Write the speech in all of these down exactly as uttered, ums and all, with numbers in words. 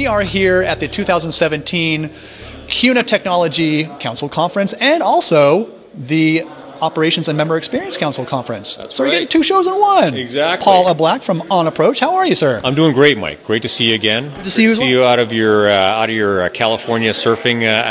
we are here at the two thousand seventeen C U N A Technology Council Conference and also the Operations and Member Experience Council Conference. That's so right. You're getting two shows in one. Exactly. Paul Ablack from On Approach. How are you, sir? I'm doing great, Mike. Great to see you again. Good to see you as well. See you out of your uh, out of your uh, California surfing. Uh,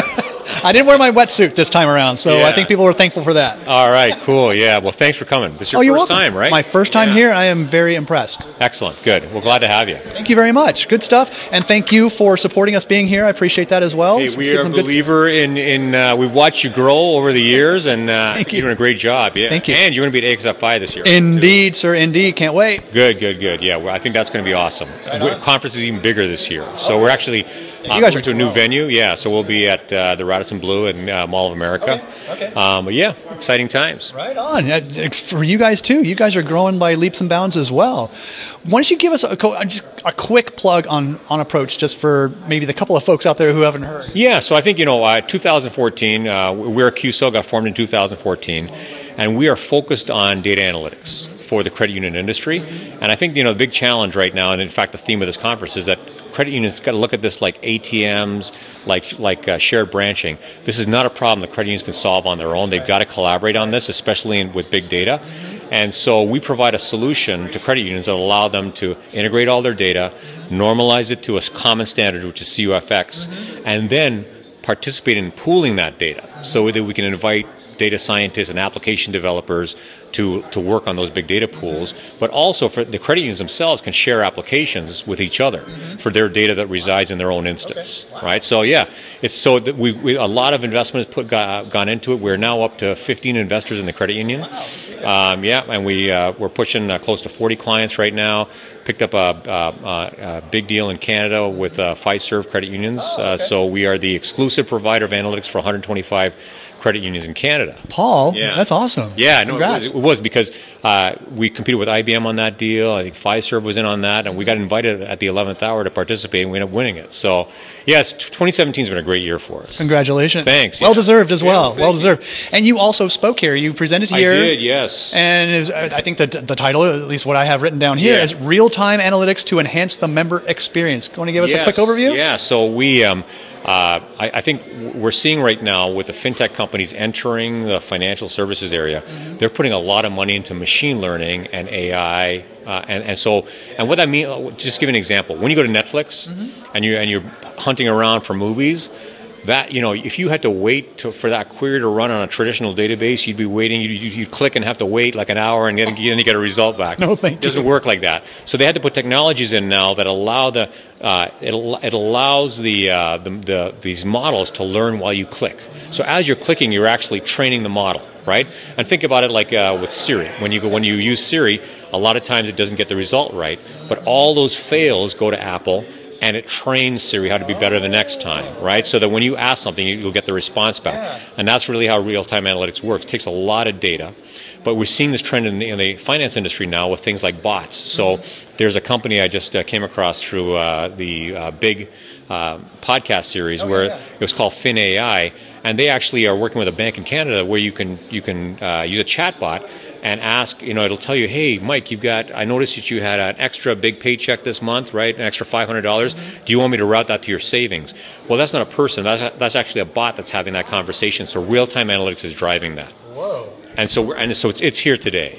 I didn't wear my wetsuit this time around, so Yeah. I think people were thankful for that. All right, cool. Yeah. Well, thanks for coming. This is your oh, you're first welcome. time, right? My first time Yeah. here. I am very impressed. Excellent. Good. Well, glad to have you. Thank you very much. Good stuff. And thank you for supporting us being here. I appreciate that as well. Hey, So we get are a some good- believer in, in uh, we've watched you grow over the years, and uh, Thank you. you're doing a great job. Yeah. Thank you. And you're going to be at A X F I this year. Indeed, sir. Indeed. Can't wait. Good, good, good. Yeah, well, I think that's going to be awesome. The conference is even bigger this year. So we're actually uh, You guys are moving to a new doing well. venue. Yeah, so we'll be at uh, the Radisson Blue and uh, Mall of America. Okay, okay. Um, but yeah, exciting times. Right on. Uh, For you guys, too. You guys are growing by leaps and bounds as well. Why don't you give us a, co- just a quick plug on, on Approach, just for maybe the couple of folks out there who haven't heard? Yeah, so I think, you know, uh, two thousand fourteen, uh, we're a Q S O, got formed in two thousand fourteen, and we are focused on data analytics for the credit union industry. And I think, you know, the big challenge right now, and in fact the theme of this conference, is that credit unions got to look at this like A T Ms, like like uh, shared branching. This is not a problem that credit unions can solve on their own. They've got to collaborate on this, especially in, with big data. And so we provide a solution to credit unions that allow them to integrate all their data, normalize it to a common standard, which is C U F X, and then participate in pooling that data so that we can invite data scientists and application developers to, to work on those big data pools, but also for the credit unions themselves can share applications with each other for their data that resides in their own instance, right? So yeah, it's so that we, we a lot of investment has put got, gone into it. We're now up to fifteen investors in the credit union. Um, yeah, and we uh, we're pushing uh, close to forty clients right now. Picked up a, a, a big deal in Canada with uh, Fiserv credit unions. Uh, so we are the exclusive provider of analytics for one hundred twenty-five credit unions in Canada. Paul, Yeah. that's awesome. Yeah, no, it Congrats. was, it was because uh, we competed with I B M on that deal. I think Fiserv was in on that, and we got invited at the eleventh hour to participate, and we ended up winning it. So, yes, twenty seventeen has been a great year for us. Congratulations. Thanks, Well yeah. deserved as Yeah, well. thank well you. deserved. And you also spoke here. You presented I here. did, yes. And it was- I think that the title, at least what I have written down here, Yeah. is Real-Time Analytics to Enhance the Member Experience. You want to give us a Yes, quick overview? Yeah, so we, um, uh, I, I think we're seeing right now with the fintech companies entering the financial services area, Mm-hmm. they're putting a lot of money into machine learning and A I, uh, and and so and what I mean, just give an example. When you go to Netflix Mm-hmm. and you and you're hunting around for movies. That, you know, if you had to wait to, for that query to run on a traditional database, you'd be waiting. You'd, you'd, you'd click and have to wait like an hour, and then you get a result back. No, thank It doesn't you. work like that. So they had to put technologies in now that allow the uh, it, al- it allows the, uh, the the these models to learn while you click. So as you're clicking, you're actually training the model, right? And think about it like uh, with Siri. When you go, when you use Siri, a lot of times it doesn't get the result right, but all those fails go to Apple. And it trains Siri how to be better the next time, right? So that when you ask something, you- you'll get the response back. Yeah. And that's really how real-time analytics works. It takes a lot of data. But we're seeing this trend in the, in the finance industry now with things like bots. So there's a company I just uh, came across through uh, the uh, big uh, podcast series Oh, where yeah, yeah. it was called FinAI, and they actually are working with a bank in Canada where you can you can uh, use a chatbot and ask, you know, it'll tell you, hey, Mike, you've got, I noticed that you had an extra big paycheck this month, right? An extra five hundred dollars. Do you want me to route that to your savings? Well, that's not a person. That's that's actually a bot that's having that conversation. So real-time analytics is driving that. Whoa. And so, we're, and so it's, it's here today.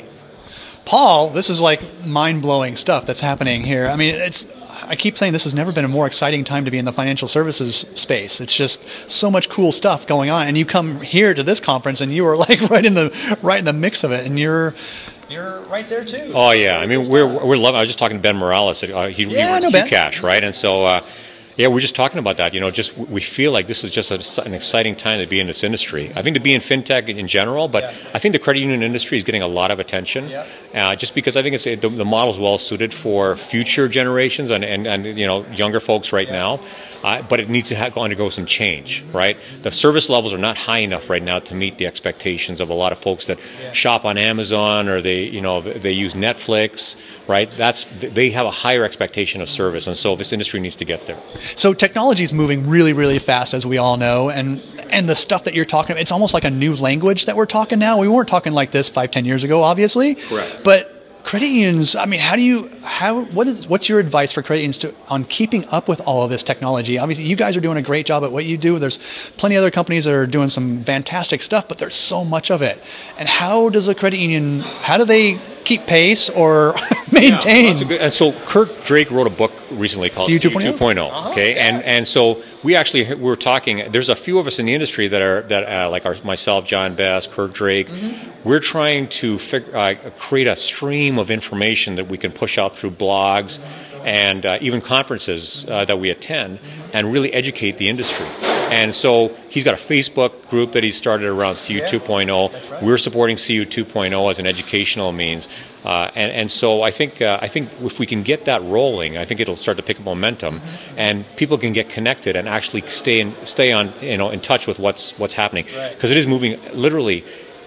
Paul, this is like mind-blowing stuff that's happening here. I mean, it's. I keep saying this has never been a more exciting time to be in the financial services space. It's just so much cool stuff going on, and you come here to this conference, and you are like right in the right in the mix of it, and you're you're right there too. Oh yeah, I mean we're we're loving. I was just talking to Ben Morales. Uh, he, Yeah, I he know works Ben. Qcash, right? And so. Uh, Yeah, we're just talking about that. You know, just we feel like this is just a, an exciting time to be in this industry. I think to be in fintech in general, but Yeah. I think the credit union industry is getting a lot of attention. Yeah. Uh, just because I think it's the, the model is well suited for future generations and, and, and you know younger folks right Yeah. now. Uh, but it needs to have, undergo some change, right? The service levels are not high enough right now to meet the expectations of a lot of folks that Yeah. shop on Amazon or they, you know, they use Netflix, right? That's they have a higher expectation of service, and so this industry needs to get there. So technology is moving really, really fast, as we all know, and and the stuff that you're talking about, it's almost like a new language that we're talking now. We weren't talking like this five, ten years ago, obviously. Correct. But credit unions, I mean, how do you, how, what is, what's your advice for credit unions to, on keeping up with all of this technology? Obviously, you guys are doing a great job at what you do. There's plenty of other companies that are doing some fantastic stuff, but there's so much of it. And how does a credit union, how do they keep pace or maintain? Yeah, well, good, and so Kirk Drake wrote a book recently called C U two point oh. Uh-huh, okay, yeah. and and so we actually we were talking. There's a few of us in the industry that are that uh, like our, myself, John Best, Kirk Drake. Mm-hmm. We're trying to figure, uh, create a stream of information that we can push out through blogs and uh, even conferences uh, that we attend, and really educate the industry. And so he's got a Facebook group that he started around C U two point oh. Right. We're supporting C U two point oh as an educational means, uh, and and so I think uh, I think if we can get that rolling, I think it'll start to pick up momentum, mm-hmm. and people can get connected and actually stay in stay on you know in touch with what's what's happening, because right. it is moving literally.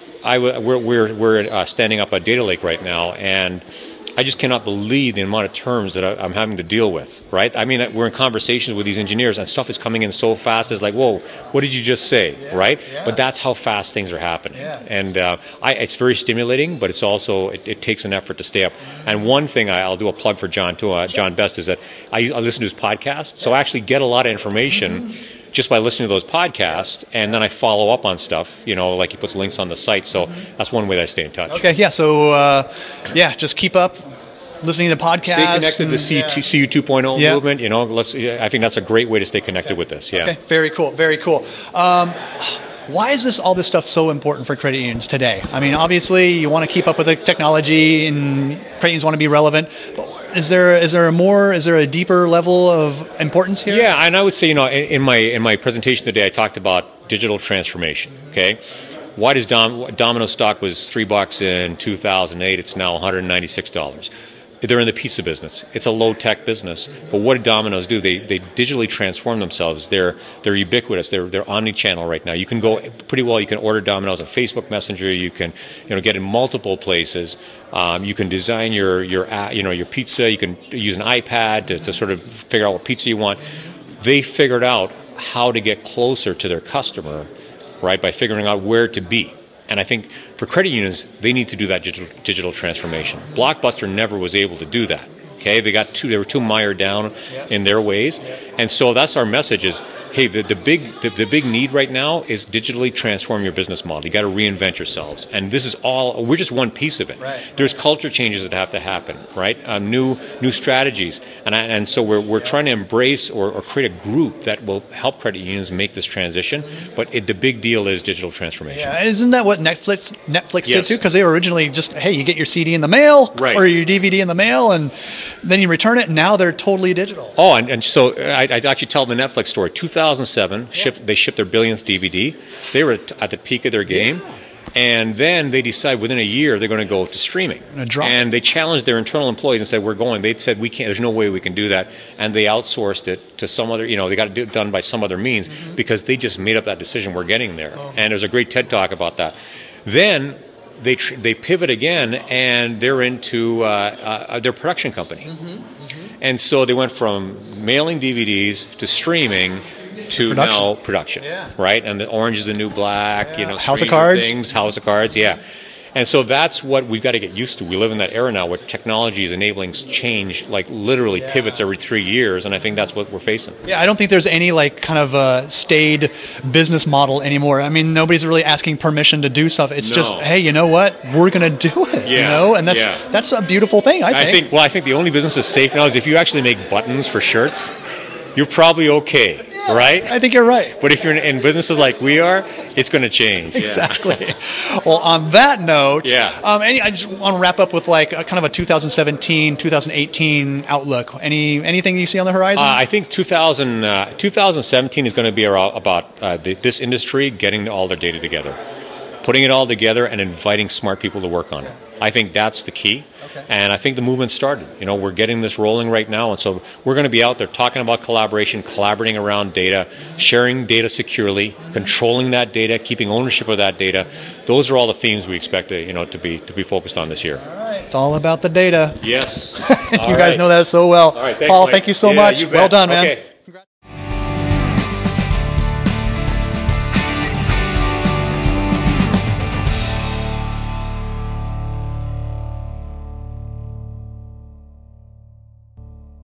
I we're we're, we're uh, standing up a data lake right now, and I just cannot believe the amount of terms that I'm having to deal with, right? I mean, we're in conversations with these engineers and stuff is coming in so fast. It's like, whoa, what did you just say, yeah, right? Yeah. But that's how fast things are happening. Yeah. And uh, I, it's very stimulating, but it's also, it, it takes an effort to stay up. Mm-hmm. And one thing, I, I'll do a plug for John, too, uh, John Best, is that I, I listen to his podcast, so I actually get a lot of information mm-hmm. just by listening to those podcasts, and then I follow up on stuff, you know, like he puts links on the site. So mm-hmm. that's one way that I stay in touch. Okay, yeah, so, uh, yeah, just keep up. Listening to podcasts. Stay connected to the C U two, yeah. C U two point oh yeah. movement. You know, let's. I think that's a great way to stay connected okay. with this. Yeah. Okay. Very cool. Very cool. Um, why is this all this stuff so important for credit unions today? I mean, obviously, you want to keep up with the technology, and credit unions want to be relevant. But is there is there a more is there a deeper level of importance here? Yeah, and I would say, you know, in, in my in my presentation today, I talked about digital transformation. Okay. Why does Dom, Domino stock was three bucks in two thousand eight? It's now one hundred ninety-six dollars. They're in the pizza business. It's a low-tech business. But what did Domino's do? They they digitally transform themselves. They're they're ubiquitous. They're they're omni-channel right now. You can go pretty well. You can order Domino's on Facebook Messenger. You can you know get in multiple places. Um, you can design your your you know your pizza. You can use an iPad to, to sort of figure out what pizza you want. They figured out how to get closer to their customer, right, by figuring out where to be. And I think for credit unions, they need to do that digital, digital transformation. Blockbuster never was able to do that. Okay, they got too, they were too mired down in their ways, and so that's our message: is hey, the, the big the, the big need right now is digitally transform your business model. You got to reinvent yourselves, and this is all. We're just one piece of it. Right. There's culture changes that have to happen, right? Um, new new strategies, and I, and so we're we're trying to embrace or, or create a group that will help credit unions make this transition. But it, the big deal is digital transformation. Yeah, isn't that what Netflix Netflix yes. did too? Because they were originally just hey, you get your C D in the mail right. or your D V D in the mail, and then you return it, and now they're totally digital. Oh, and, and so I, I actually tell the Netflix story. two thousand seven, yeah. shipped, they shipped their billionth D V D. They were at, at the peak of their game. Yeah. And then they decided within a year they're going to go to streaming. And they challenged their internal employees and said, we're going. They said, we can't, there's no way we can do that. And they outsourced it to some other, you know, they got it done by some other means mm-hmm. because they just made up that decision, we're getting there. Oh. And there's a great TED Talk about that. Then they tr- they pivot again, and they're into uh, uh, their production company. Mm-hmm. Mm-hmm. And so they went from mailing D V Ds to streaming to production. now production, yeah. right? And the Orange is the New Black, yeah. you know, House of Cards, things, House of Cards, yeah. And so that's what we've got to get used to. We live in that era now where technology is enabling change, like literally yeah. pivots every three years, and I think that's what we're facing. Yeah, I don't think there's any like kind of uh, staid business model anymore. I mean, nobody's really asking permission to do stuff. It's no. just, hey, you know what? We're going to do it. Yeah. You know, and that's yeah. that's a beautiful thing. I think. I think. Well, I think the only business that's safe now is if you actually make buttons for shirts. You're probably okay. Right? I think you're right. But if you're in, in businesses like we are, it's going to change. Exactly. Yeah. Well, on that note, yeah. um, any, I just want to wrap up with like a, kind of a two thousand seventeen, two thousand eighteen outlook. Any Anything you see on the horizon? Uh, I think two thousand, uh, two thousand seventeen is going to be about uh, the, this industry getting all their data together, putting it all together and inviting smart people to work on it. I think that's the key. Okay. And I think the movement's started. You know, we're getting this rolling right now, and so we're going to be out there talking about collaboration, collaborating around data, sharing data securely, mm-hmm. controlling that data, keeping ownership of that data. Those are all the themes we expect to, you know, to be to be focused on this year. All right. It's all about the data. Yes. you all guys right. know that so well. All right, thanks, Paul, Mike. thank you so yeah, much. You well done, man. Okay.